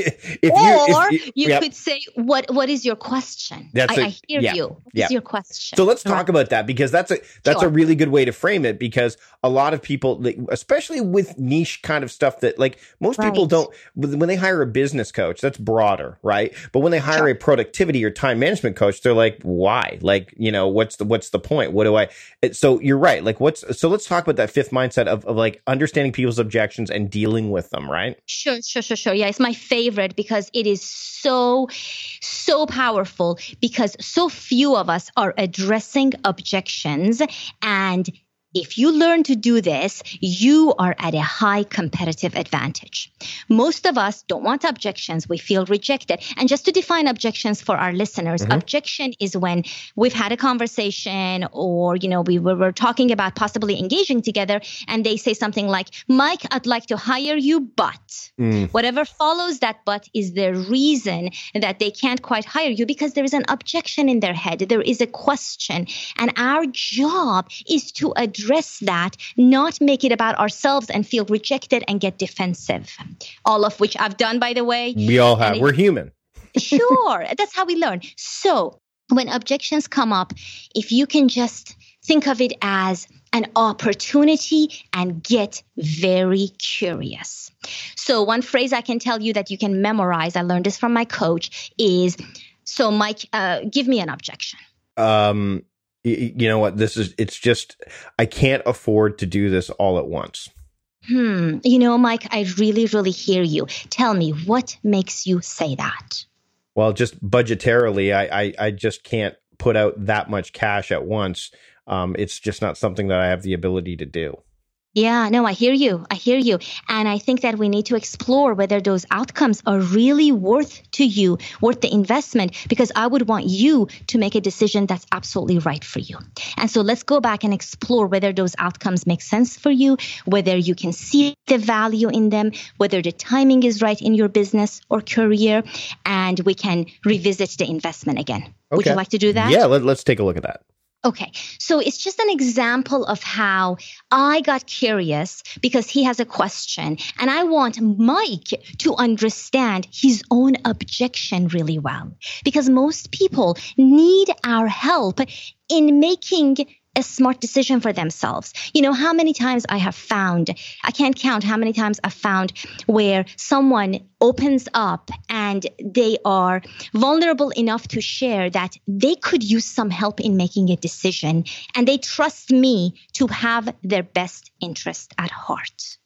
you could say, what is your question? I hear you. What is your question? So let's talk about that, because that's a really good way to frame it, because a lot of people, especially with niche kind of stuff that most people don't, when they hire a business coach, that's broader, right? But when they hire a productivity or time management coach, they're like, why? What's the point? What do I, so you're right. So let's talk about that fifth mindset of understanding people's objections and dealing with them, right? Sure. Yeah, it's my favorite because it is so powerful, because so few of us are addressing objections. And if you learn to do this, you are at a high competitive advantage. Most of us don't want objections. We feel rejected. And just to define objections for our listeners, objection is when we've had a conversation or, we were talking about possibly engaging together, and they say something like, Mike, I'd like to hire you, but whatever follows that but is the reason that they can't quite hire you, because there is an objection in their head. There is a question. And our job is to address that, not make it about ourselves and feel rejected and get defensive. All of which I've done, by the way. We all have. We're human. Sure. That's how we learn. So when objections come up, if you can just think of it as an opportunity and get very curious. So one phrase I can tell you that you can memorize, I learned this from my coach, is, so Mike, give me an objection. You know what? It's just, I can't afford to do this all at once. You know, Mike, I really, really hear you. Tell me, what makes you say that? Well, just budgetarily, I just can't put out that much cash at once. It's just not something that I have the ability to do. Yeah, no, I hear you. I hear you. And I think that we need to explore whether those outcomes are really worth the investment, because I would want you to make a decision that's absolutely right for you. And so let's go back and explore whether those outcomes make sense for you, whether you can see the value in them, whether the timing is right in your business or career, and we can revisit the investment again. Okay. Would you like to do that? Yeah, let's take a look at that. Okay, so it's just an example of how I got curious because he has a question, and I want Mike to understand his own objection really well, because most people need our help in making a smart decision for themselves. You know, how many times I can't count how many times I've found where someone opens up and they are vulnerable enough to share that they could use some help in making a decision, and they trust me to have their best interest at heart.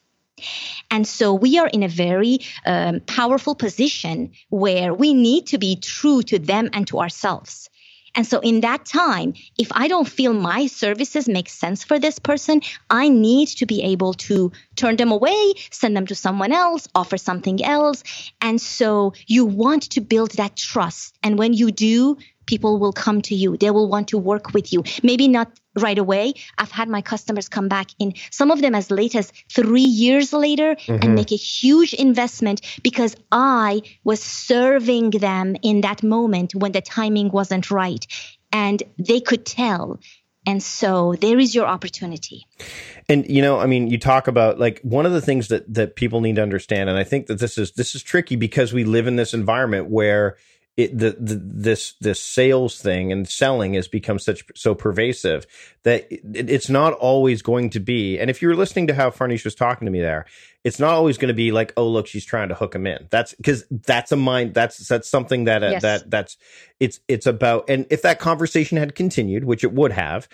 And so we are in a very powerful position where we need to be true to them and to ourselves. And so in that time, if I don't feel my services make sense for this person, I need to be able to turn them away, send them to someone else, offer something else. And so you want to build that trust. And when you do, people will come to you. They will want to work with you. Maybe not right away. I've had my customers come back in, some of them as late as 3 years later, and make a huge investment because I was serving them in that moment when the timing wasn't right. And they could tell. And so there is your opportunity. And, you know, I mean, you talk about like one of the things that people need to understand. And I think that this is tricky because we live in this environment where this sales thing and selling has become so pervasive that it's not always going to be. And if you're listening to how Farnoosh was talking to me there, it's not always going to be like, oh, look, she's trying to hook him in. That's because that's something that yes. It's about. And if that conversation had continued, which it would have,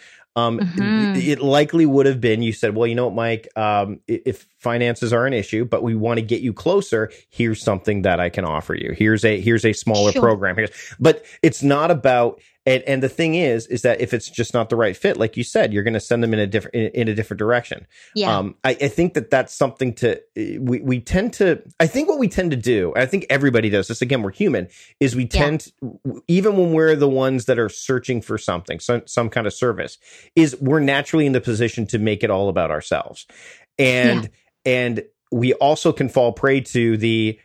it likely would have been, you said, well, you know what, Mike, if finances are an issue, but we want to get you closer, here's something that I can offer you. Here's a smaller program. But it's not about, and the thing is that if it's just not the right fit, like you said, you're going to send them in a different direction. Yeah. I think that's something we tend to, I think what we tend to do, and I think everybody does this, again, we're human, is we tend to, even when we're the ones that are searching for something, some kind of service, is we're naturally in the position to make it all about ourselves. And we also can fall prey to the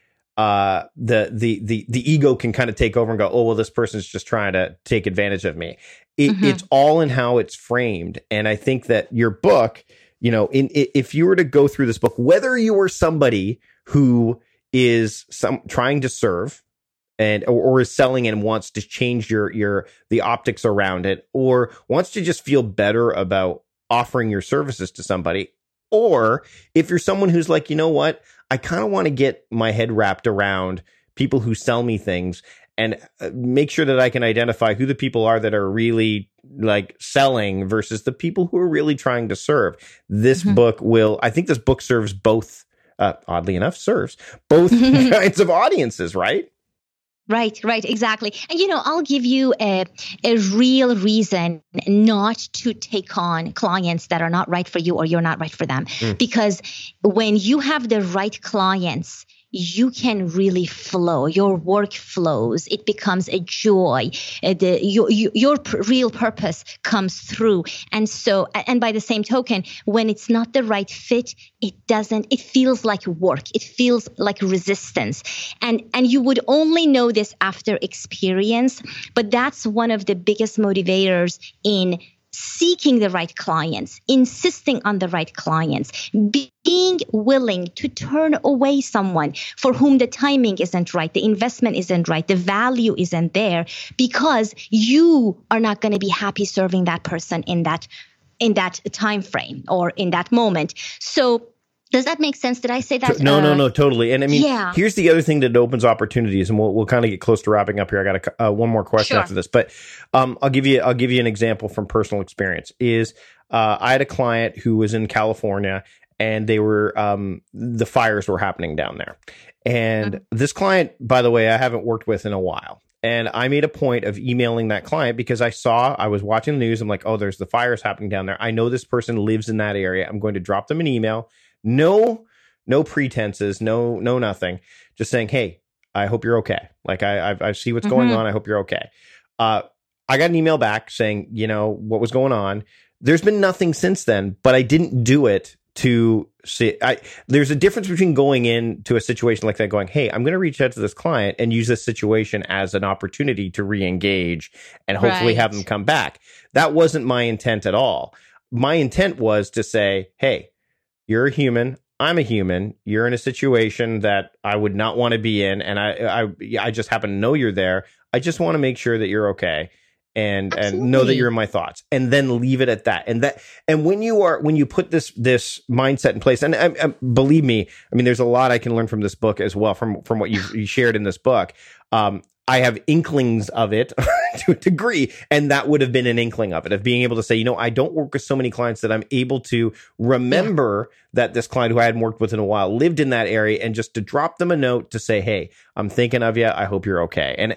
ego can kind of take over and go, oh, well, this person's just trying to take advantage of me. It's all in how it's framed. And I think that your book, you know, if you were to go through this book, whether you were somebody who is trying to serve or is selling and wants to change the optics around it, or wants to just feel better about offering your services to somebody, or if you're someone who's like, you know what, I kind of want to get my head wrapped around people who sell me things and make sure that I can identify who the people are that are really like selling versus the people who are really trying to serve. This book I think this book serves both, oddly enough, serves both kinds of audiences, right? Right, exactly. And, you know, I'll give you a real reason not to take on clients that are not right for you or you're not right for them. Because when you have the right clients, you can really flow. Your work flows. It becomes a joy. Your real purpose comes through. And so, and by the same token, when it's not the right fit, it feels like work. It feels like resistance. And you would only know this after experience, but that's one of the biggest motivators in seeking the right clients, insisting on the right clients, being willing to turn away someone for whom the timing isn't right, the investment isn't right, the value isn't there, because you are not going to be happy serving that person in that time frame or in that moment. So does that make sense? Did I say that? No, totally. And I mean, here's the other thing that opens opportunities, and we'll kind of get close to wrapping up here. I got one more question after this, but I'll give you an example from personal experience. I had a client who was in California, and they were the fires were happening down there. And this client, by the way, I haven't worked with in a while. And I made a point of emailing that client because I was watching the news. I'm like, oh, there's the fires happening down there. I know this person lives in that area. I'm going to drop them an email. No pretenses, no nothing. Just saying, hey, I hope you're okay. Like I see what's going on. I hope you're okay. I got an email back saying, what was going on. There's been nothing since then, but I didn't do it to see. There's a difference between going into a situation like that, going, hey, I'm going to reach out to this client and use this situation as an opportunity to re-engage and hopefully have them come back. That wasn't my intent at all. My intent was to say, hey, you're a human. I'm a human. You're in a situation that I would not want to be in, and I just happen to know you're there. I just want to make sure that you're okay, and know that you're in my thoughts, and then leave it at that. And when you put this mindset in place, and believe me, I mean, there's a lot I can learn from this book as well, from what you shared in this book. I have inklings of it to a degree, and that would have been an inkling of it, of being able to say, I don't work with so many clients that I'm able to remember that this client who I hadn't worked with in a while lived in that area, and just to drop them a note to say, hey, I'm thinking of you. I hope you're okay. And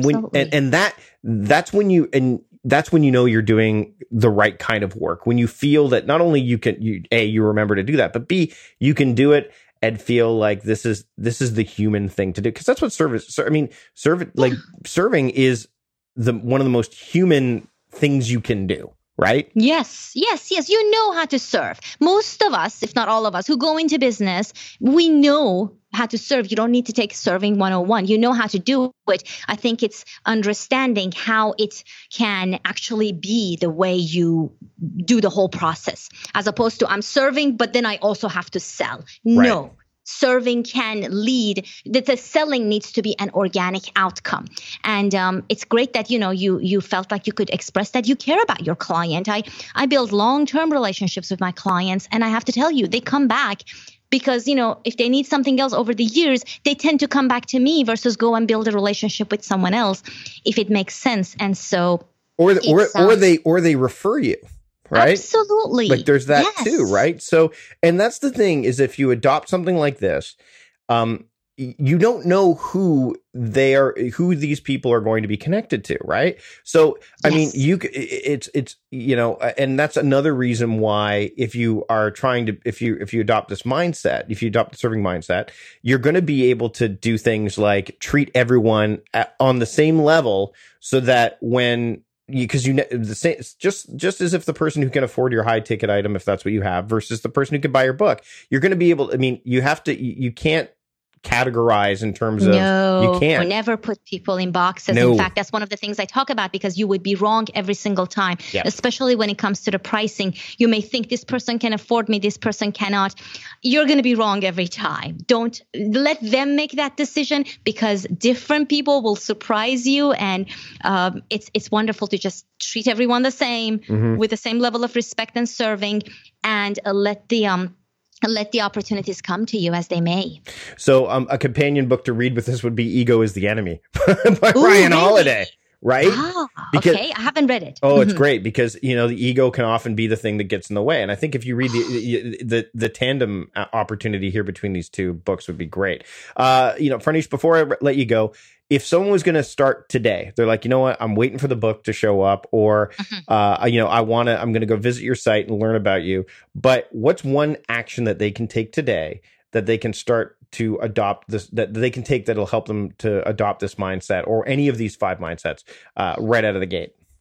that's when you know you're doing the right kind of work, when you feel that not only you remember to do that, but B, you can do it and feel like this is the human thing to do, because that's what serving is one of the most human things you can do, right? Yes. You know how to serve. Most of us, if not all of us, who go into business, we know how to serve. You don't need to take Serving 101. You know how to do it. I think it's understanding how it can actually be the way you do the whole process, as opposed to I'm serving, but then I also have to sell. No. Right. Serving can lead, the selling needs to be an organic outcome. And it's great that, you felt like you could express that you care about your client. I build long-term relationships with my clients, and I have to tell you, they come back because, if they need something else over the years, they tend to come back to me versus go and build a relationship with someone else, if it makes sense. And so, or they refer you. Right? Absolutely. Like there's that too, right? So, and that's the thing, is if you adopt something like this, you don't know who these people are going to be connected to, right? So, I mean, and that's another reason why if you adopt this mindset, if you adopt the serving mindset, you're going to be able to do things like treat everyone on the same level, so that because the same, just as if the person who can afford your high ticket item, if that's what you have, versus the person who can buy your book, you're going to be able. I mean, you can't categorize in terms of you can't. We never put people in boxes. No. In fact, that's one of the things I talk about, because you would be wrong every single time, especially when it comes to the pricing. You may think this person can afford me, this person cannot. You're going to be wrong every time. Don't let them make that decision, because different people will surprise you. And it's wonderful to just treat everyone the same, with the same level of respect and serving, and let the opportunities come to you as they may. So a companion book to read with this would be Ego is the Enemy by Ryan Holiday, right? Okay. I haven't read it. Oh, it's great, because, the ego can often be the thing that gets in the way. And I think if you read the tandem opportunity here between these two books would be great. Farnoosh, before I let you go, if someone was going to start today, they're like, you know what, I'm waiting for the book to show up, or, I'm going to go visit your site and learn about you. But what's one action that they can take today that they can start to adopt this, that they can take that'll help them to adopt this mindset, or any of these 5 mindsets right out of the gate?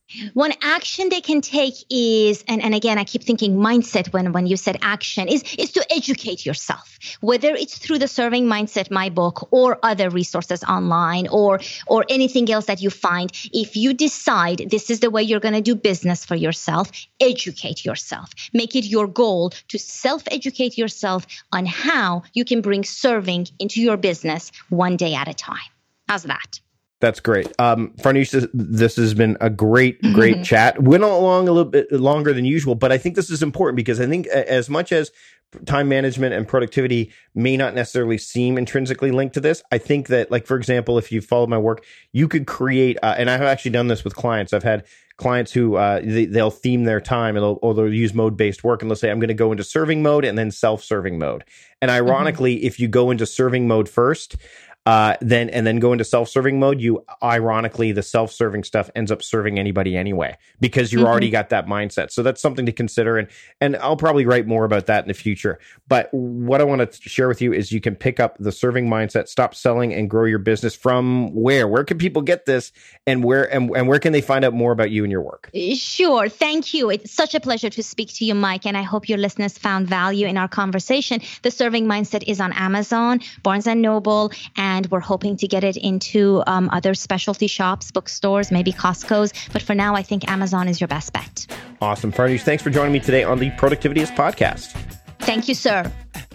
One action they can take is, and again, I keep thinking mindset when you said action, is to educate yourself, whether it's through the Serving Mindset, my book, or other resources online, or anything else that you find. If you decide this is the way you're going to do business for yourself, educate yourself. Make it your goal to self-educate yourself on how you can bring serving into your business one day at a time. How's that? That's great. Farnoosh, this has been a great chat. Went along a little bit longer than usual, but I think this is important because I think as much as time management and productivity may not necessarily seem intrinsically linked to this, I think that, like, for example, if you follow my work, you could create, and I've actually done this with clients. I've had clients who they'll theme their time or they'll use mode-based work, and they'll say, I'm going to go into serving mode and then self-serving mode. And ironically, if you go into serving mode first, then go into self-serving mode, the self-serving stuff ends up serving anybody anyway, because you already got that mindset. So that's something to consider. And I'll probably write more about that in the future. But what I want to share with you is you can pick up the Serving Mindset, Stop Selling and Grow Your Business from where? Where can people get this, and where can they find out more about you and your work? Sure. Thank you. It's such a pleasure to speak to you, Mike. And I hope your listeners found value in our conversation. The Serving Mindset is on Amazon, Barnes & Noble, and we're hoping to get it into other specialty shops, bookstores, maybe Costco's. But for now, I think Amazon is your best bet. Awesome. Farnoosh, thanks for joining me today on the Productivityist podcast. Thank you, sir.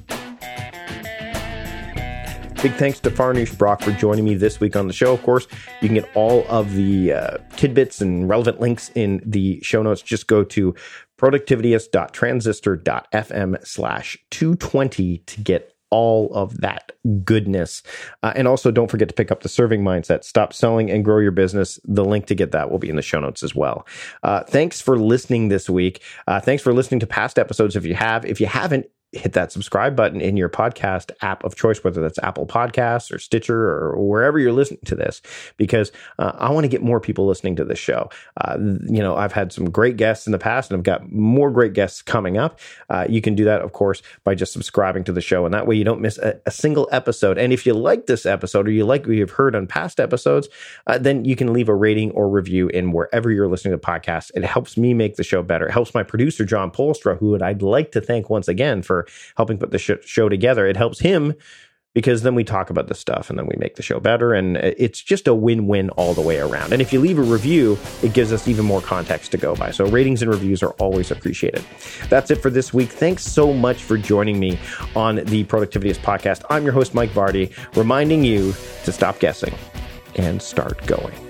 Big thanks to Farnoosh Brock for joining me this week on the show. Of course, you can get all of the tidbits and relevant links in the show notes. Just go to productivityist.transistor.fm/220 to get all of that goodness. And also, don't forget to pick up the Serving Mindset, Stop Selling and Grow Your Business. The link to get that will be in the show notes as well. Thanks for listening this week. Thanks for listening to past episodes. If you haven't, hit that subscribe button in your podcast app of choice, whether that's Apple Podcasts or Stitcher or wherever you're listening to this, because I want to get more people listening to this show. I've had some great guests in the past, and I've got more great guests coming up. You can do that, of course, by just subscribing to the show, and that way you don't miss a single episode. And if you like this episode, or you like what you've heard on past episodes, then you can leave a rating or review in wherever you're listening to podcasts. It helps me make the show better. It helps my producer, John Polstra, who I'd like to thank once again for helping put the show together. It helps him because then we talk about this stuff and then we make the show better, and it's just a win-win all the way around. And if you leave a review, it gives us even more context to go by. So ratings and reviews are always appreciated. That's it for this week. Thanks so much for joining me on the Productivityist podcast. I'm your host, Mike Vardy, reminding you to stop guessing and start going.